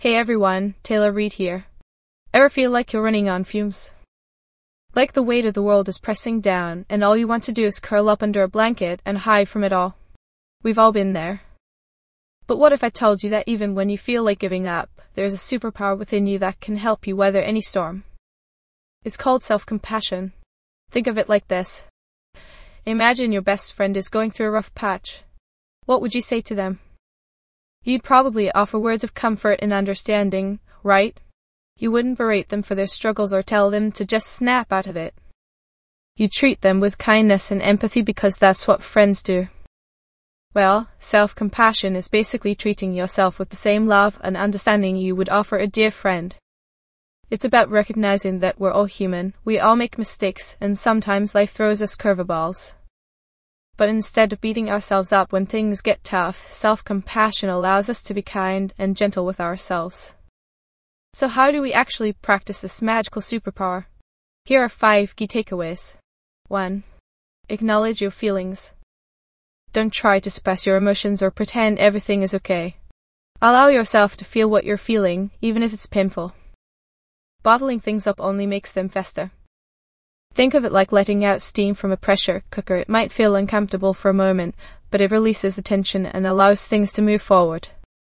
Hey everyone, Taylor Reid here. Ever feel like you're running on fumes? Like the weight of the world is pressing down and all you want to do is curl up under a blanket and hide from it all? We've all been there. But what if I told you that even when you feel like giving up, there's a superpower within you that can help you weather any storm? It's called self-compassion. Think of it like this. Imagine your best friend is going through a rough patch. What would you say to them? You'd probably offer words of comfort and understanding, right? You wouldn't berate them for their struggles or tell them to just snap out of it. You treat them with kindness and empathy because that's what friends do. Well, self-compassion is basically treating yourself with the same love and understanding you would offer a dear friend. It's about recognizing that we're all human, we all make mistakes, and sometimes life throws us curveballs. But instead of beating ourselves up when things get tough, self-compassion allows us to be kind and gentle with ourselves. So how do we actually practice this magical superpower? Here are 5 key takeaways. 1. Acknowledge your feelings. Don't try to suppress your emotions or pretend everything is okay. Allow yourself to feel what you're feeling, even if it's painful. Bottling things up only makes them fester. Think of it like letting out steam from a pressure cooker. It might feel uncomfortable for a moment, but it releases the tension and allows things to move forward.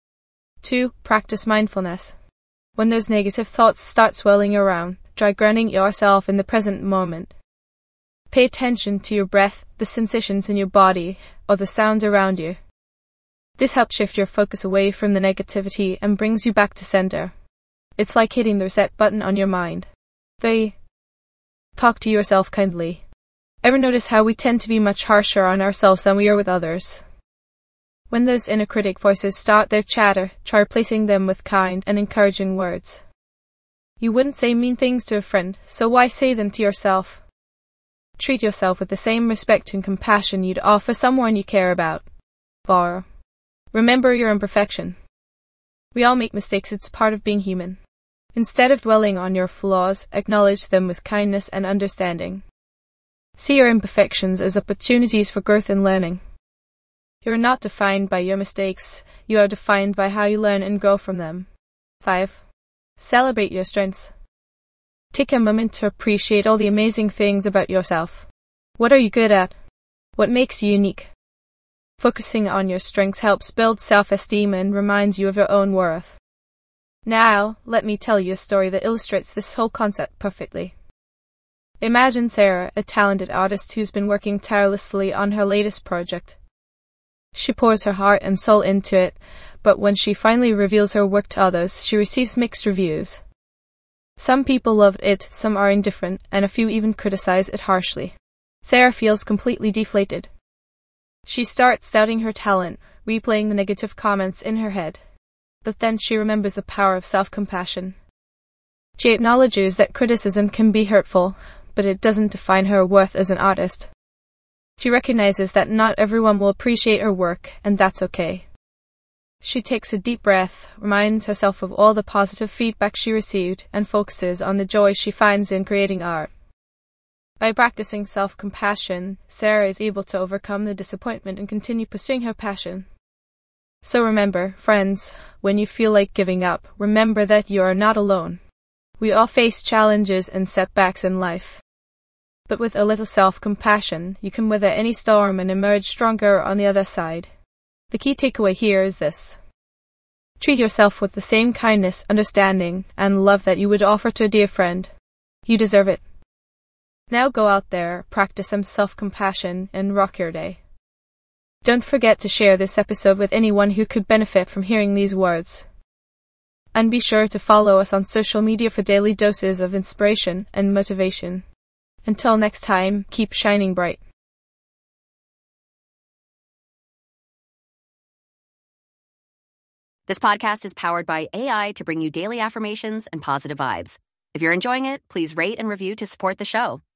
2. Practice mindfulness. When those negative thoughts start swirling around, try grounding yourself in the present moment. Pay attention to your breath, the sensations in your body, or the sounds around you. This helps shift your focus away from the negativity and brings you back to center. It's like hitting the reset button on your mind. 3. Talk to yourself kindly. Ever notice how we tend to be much harsher on ourselves than we are with others? When those inner critic voices start their chatter, try replacing them with kind and encouraging words. You wouldn't say mean things to a friend, so why say them to yourself? Treat yourself with the same respect and compassion you'd offer someone you care about. 4. Remember your imperfection. We all make mistakes, it's part of being human. Instead of dwelling on your flaws, acknowledge them with kindness and understanding. See your imperfections as opportunities for growth and learning. You are not defined by your mistakes, you are defined by how you learn and grow from them. 5. Celebrate your strengths. Take a moment to appreciate all the amazing things about yourself. What are you good at? What makes you unique? Focusing on your strengths helps build self-esteem and reminds you of your own worth. Now, let me tell you a story that illustrates this whole concept perfectly. Imagine Sarah, a talented artist who's been working tirelessly on her latest project. She pours her heart and soul into it, but when she finally reveals her work to others, she receives mixed reviews. Some people love it, some are indifferent, and a few even criticize it harshly. Sarah feels completely deflated. She starts doubting her talent, replaying the negative comments in her head. But then she remembers the power of self-compassion. She acknowledges that criticism can be hurtful, but it doesn't define her worth as an artist. She recognizes that not everyone will appreciate her work, and that's okay. She takes a deep breath, reminds herself of all the positive feedback she received, and focuses on the joy she finds in creating art. By practicing self-compassion, Sarah is able to overcome the disappointment and continue pursuing her passion. So remember, friends, when you feel like giving up, remember that you are not alone. We all face challenges and setbacks in life. But with a little self-compassion, you can weather any storm and emerge stronger on the other side. The key takeaway here is this. Treat yourself with the same kindness, understanding, and love that you would offer to a dear friend. You deserve it. Now go out there, practice some self-compassion, and rock your day. Don't forget to share this episode with anyone who could benefit from hearing these words. And be sure to follow us on social media for daily doses of inspiration and motivation. Until next time, keep shining bright. This podcast is powered by AI to bring you daily affirmations and positive vibes. If you're enjoying it, please rate and review to support the show.